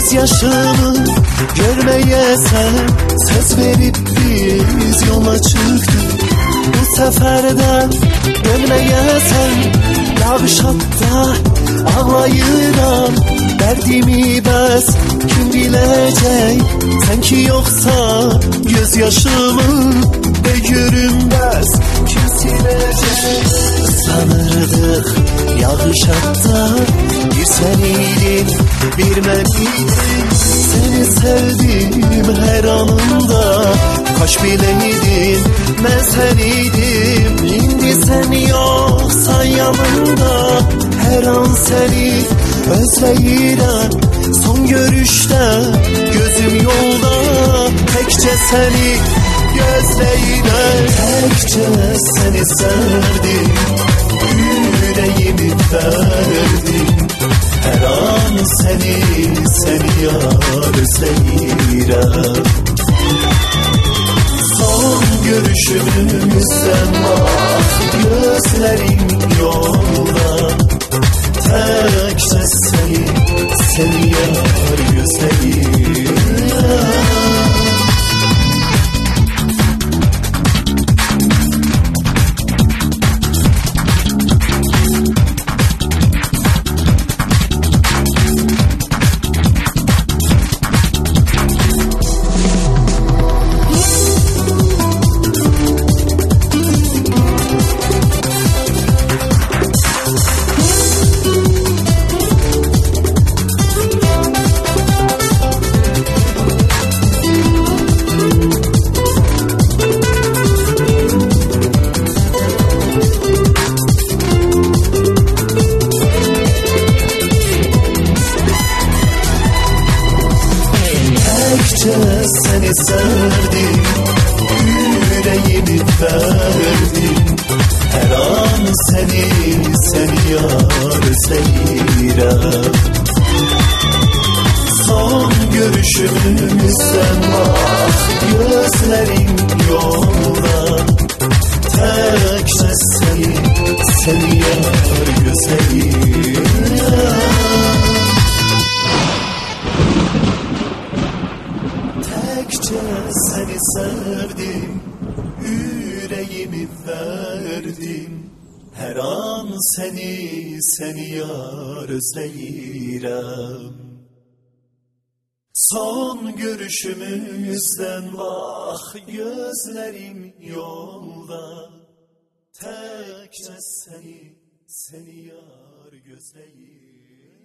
gözyaşımı görmeye sen söz verip biz yola çıktık. Bu sefer de dönmeye sen yağış hatta ağlayıram. Derdimi bəs kim bilecek, sen ki yoksa gözyaşımı dökürüm bəs kim silecek. Sanırdık yağış hatta bir seniydin bir meniydin. Seni sevdim her anında, kaç bileydin ben seniydim. İndi sen yoksa yanımda, her an seni özleyirəm. Son görüşte gözüm yolda, tekçe seni gözleyirəm. Tekçe seni sevdim, yüreğimi verdim. Her an seni yar özleyirəm. Son görüşümüzden bak gözlerim yolda, tekçe seni yar gözleyirəm. Seni sevdim, yüreğimi verdim. Her an seni yar özleyirəm. Son görüşümüzden bak gözlerim yolda, tekçe seni yar gözleyirəm. Seni sevdim, yüreğimi verdim. Her an seni yar özleyirəm. Son görüşümüzden bak gözlerim yolda, tekçe seni yar gözleyirəm.